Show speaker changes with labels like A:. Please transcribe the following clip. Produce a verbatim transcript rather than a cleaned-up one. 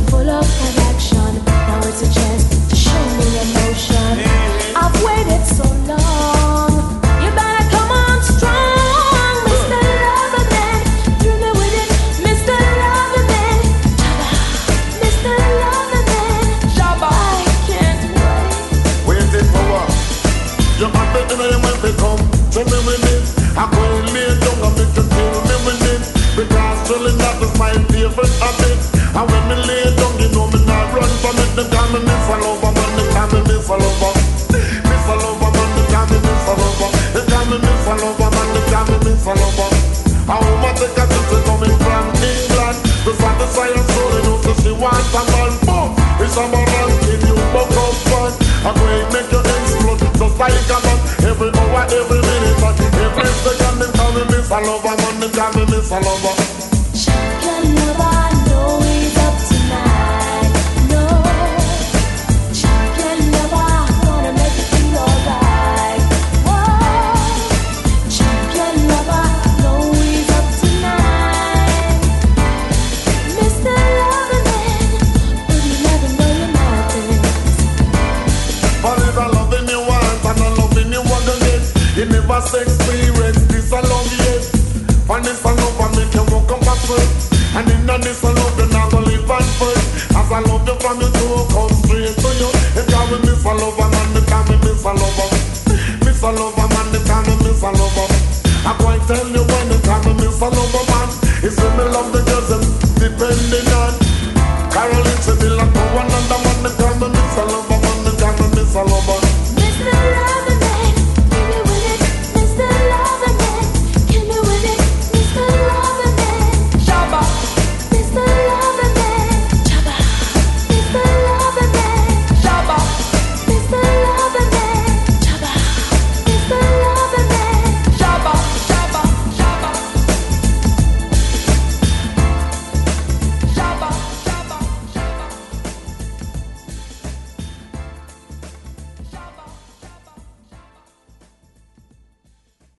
A: full of connection. Now it's a chance to show me emotion. I've waited so long. You better come on strong, Mister Loverman. Do me with it, Mister Loverman. Mister Loverman. Shabba, I can't wait.
B: Waiting for what? You're not the inner you might become. Tell me with it. I'm going to lay down and make you kill me with it. Because chilling that is my favorite habit. And when me lay down, you know me not run from it. They call me Miss Lover, man, they call me Miss Lover. Miss Lover, man, they call me Miss Lover. They call me Miss Lover, man, they call me Miss Lover. A woman take a sister coming from England. To satisfy her soul, you know, so she wants a man. Boom! It's a man and give you buck up fun. I'm going to make you explode just like a man. Every hour, every minute, and every second, they call me Miss Lover, man, they call me Miss Lover.
A: Champion lover, I know he's up tonight. No, champion lover, I wanna make you feel alright. Whoa, champion lover, I know he's up tonight. Mister Loverman, would you never know your madness?
B: But if I'm loving you once and I'm loving you again, you never say experience this alone yet. And this a love and make you walk up a foot. And in this a love you not gonna live and first. As I love you from you to come straight to you. If you will miss a lover man, they call me miss a lover. Miss a lover man, they call me miss a lover. I go and tell you when they call me miss a lover man. It's when me love the